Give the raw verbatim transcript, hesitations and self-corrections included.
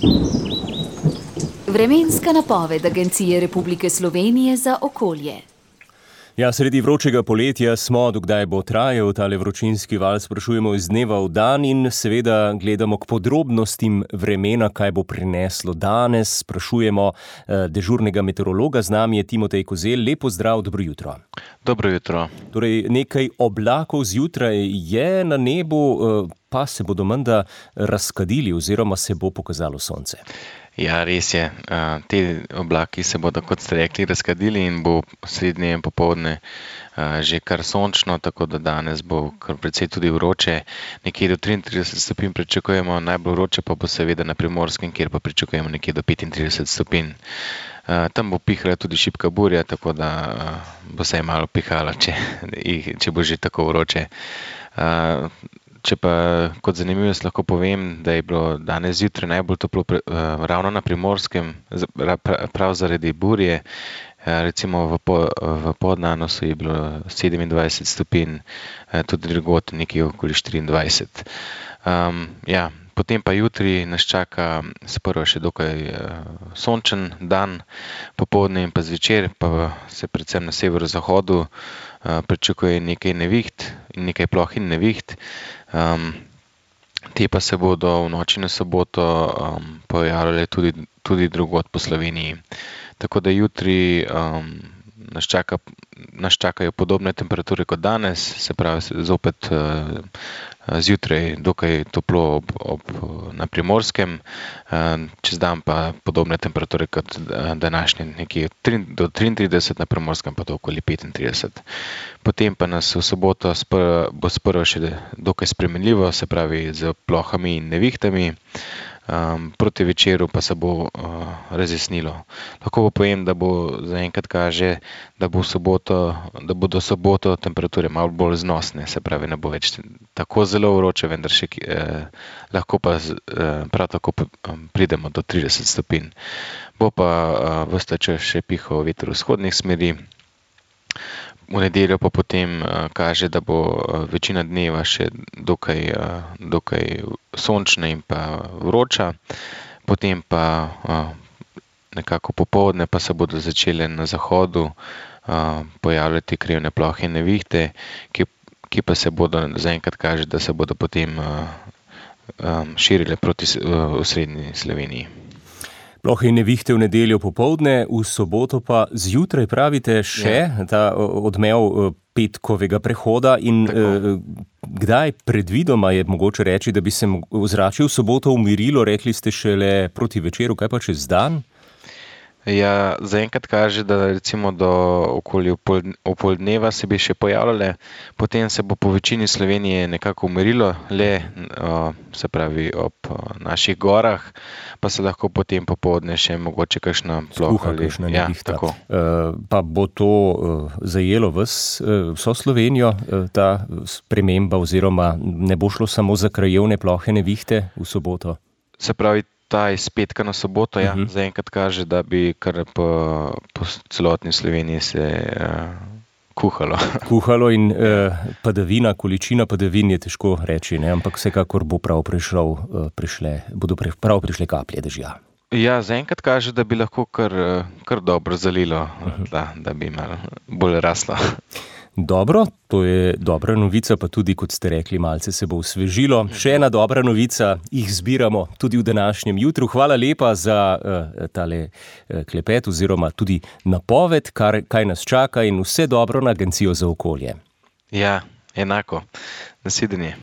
Vremenska napoved Agencije Republike Slovenije za okolje. Ja, sredi vročega poletja smo, dokdaj bo trajal tale vročinski val, sprašujemo iz dneva v dan in seveda gledamo k podrobnostim vremena, kaj bo prineslo danes. Sprašujemo eh, dežurnega meteorologa, z nami je Timotej Kozelj. Lepo zdrav, dobro jutro. Dobro jutro. Torej, nekaj oblakov zjutraj je na nebu, eh, pa se bodo menda razkadili oziroma se bo pokazalo sonce. Ja, res je. Uh, te oblaki se bodo, kot ste rekli, razkadili in bo srednje in popoldne uh, že kar sončno, tako da danes bo kar precej tudi vroče. Nekje do triintrideset stopinj pričakujemo, najbolj vroče pa bo seveda na Primorskem, kjer pa pričakujemo nekje do petintrideset stopinj. Uh, tam bo pihala tudi šibka burja, tako da uh, bo se je malo pihala, če, če bo že tako vroče. Uh, Če pa kot zanimivost lahko povem, da je bilo danes zjutraj najbolj toplo uh, ravno na Primorskem, prav zaradi burje. Uh, recimo v, po, v Podnanosu je bilo sedemindvajset stopinj, uh, tudi drugod nekje okoli štiriindvajset. Um, ja, potem pa jutri nas čaka sprva še dokaj uh, sončen dan, popoldne in pa zvečer, pa se predvsem na severozahodu uh, pričakuje nekaj neviht in nekaj plohin neviht. Um, te pa se bodo v noči na soboto um, pojavljale tudi, tudi drugod po Sloveniji. Tako da jutri um, nas, čaka, nas čakajo podobne temperature kot danes, se pravi zopet uh, zjutraj dokaj toplo ob, ob, na Primorskem, uh, čez dan pa podobne temperature kot današnje, nekje do triintrideset, na Primorskem pa do okoli petintrideset. Potem pa nas v soboto spr, bo sprva še dokaj spremenljivo, se pravi z plohami in nevihtami. Um, proti večeru pa se bo uh, razjasnilo. Lahko pa povem, da bo zaenkrat kaže, da bo v soboto, da bodo soboto temperature malo bolj znosne, se pravi, ne bo več tako zelo vroče, vendar še eh, lahko pa z, eh, prav tako um, pridemo do trideset stopinj. Bo pa uh, ves ta čas še pihal veter vzhodnih smeri. V nedeljo pa potem uh, kaže, da bo uh, večina dneva še dokaj, uh, dokaj sončna in pa vroča. Potem pa uh, nekako popoldne pa se bodo začele na zahodu uh, pojavljati krivne plohe in nevihte, ki, ki pa se bodo, zaenkrat kaže, da se bodo potem uh, um, širile proti uh, osrednji Sloveniji. Plohe in nevihte v nedeljo popoldne, v soboto pa zjutraj pravite še ja. Ta odmev petkovega prehoda in eh, kdaj predvidoma je mogoče reči, da bi se ozračje v soboto umirilo, rekli ste šele proti večeru, kaj pa čez dan? Ja, zaenkrat kaže, da recimo do okoli opoldneva se bi še pojavljale, potem se bo po večini Slovenije nekako umirilo, le o, se pravi ob o, naših gorah, pa se lahko potem popoldne še mogoče kakšna ploha ali ja, tako. Uh, pa bo to uh, zajelo ves, uh, vso Slovenijo, uh, ta sprememba oziroma ne bo šlo samo za krajevne plohe nevihte v soboto? Se pravi, ta iz petka na soboto, ja, uh-huh. Zaenkrat kaže, da bi kar po, po celotni Sloveniji se uh, kuhalo. Kuhalo in uh, padavina, količina padavin je težko reči, ne? Ampak vsekakor bo prav prišel, uh, prišle, bodo pre, prav prišle kaplje dežja. Ja, zaenkrat kaže, da bi lahko kar, kar dobro zalilo, uh-huh. da, da bi malo bolj raslo. Dobro, to je dobra novica, pa tudi, kot ste rekli, malce se bo osvežilo. Še ena dobra novica, jih zbiramo tudi v današnjem jutru. Hvala lepa za uh, tale uh, klepet oziroma tudi napoved, kar, kaj nas čaka in vse dobro na Agencijo za okolje. Ja, enako. Nasvidenje.